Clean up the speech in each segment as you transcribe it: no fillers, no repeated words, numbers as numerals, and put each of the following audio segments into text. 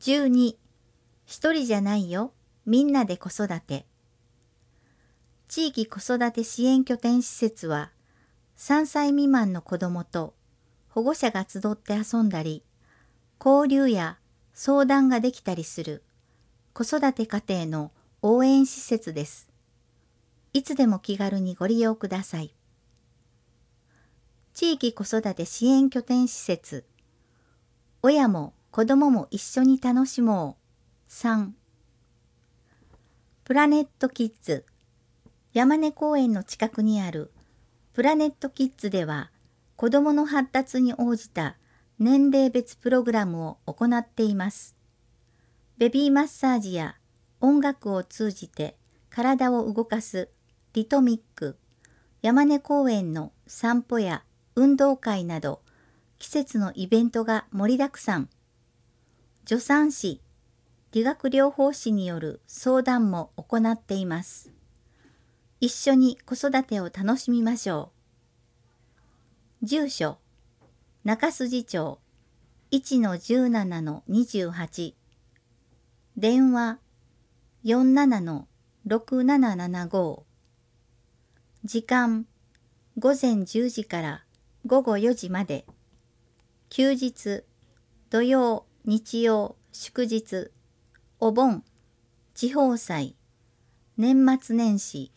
12、一人じゃないよ、みんなで子育て。地域子育て支援拠点施設は、3歳未満の子どもと保護者が集って遊んだり、交流や相談ができたりする子育て家庭の応援施設です。いつでも気軽にご利用ください。地域子育て支援拠点施設、親も子どもも一緒に楽しもう。3、プラネットキッズ。山根公園の近くにあるプラネットキッズでは、子どもの発達に応じた年齢別プログラムを行っています。ベビーマッサージや音楽を通じて体を動かすリトミック、山根公園の散歩や運動会など、季節のイベントが盛りだくさん。助産師、理学療法士による相談も行っています。一緒に子育てを楽しみましょう。住所、中筋町 1-17-28、電話 47-6775、時間、午前10時から午後4時まで、休日、土曜、日曜、祝日、お盆、地方祭、年末年始。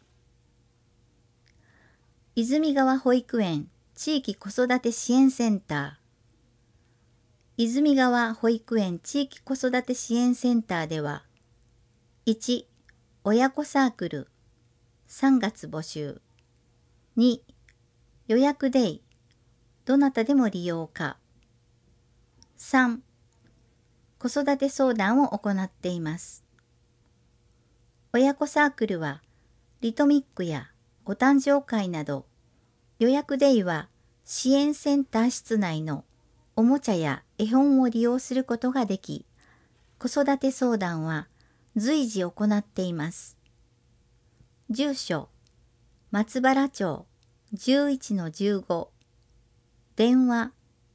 泉川保育園地域子育て支援センター。泉川保育園地域子育て支援センターでは、1、親子サークル、3月募集。2、予約デイ、どなたでも利用可。3、子育て相談を行っています。親子サークルは、リトミックやお誕生会など、予約デイは支援センター室内のおもちゃや絵本を利用することができ、子育て相談は随時行っています。住所、松原町 11-15、電話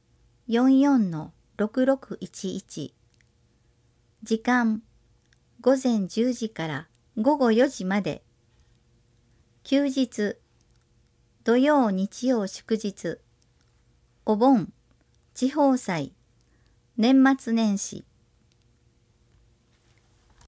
44-6611、時間、午前10時から午後4時まで、休日、土曜日曜祝日、お盆、地方祭、年末年始。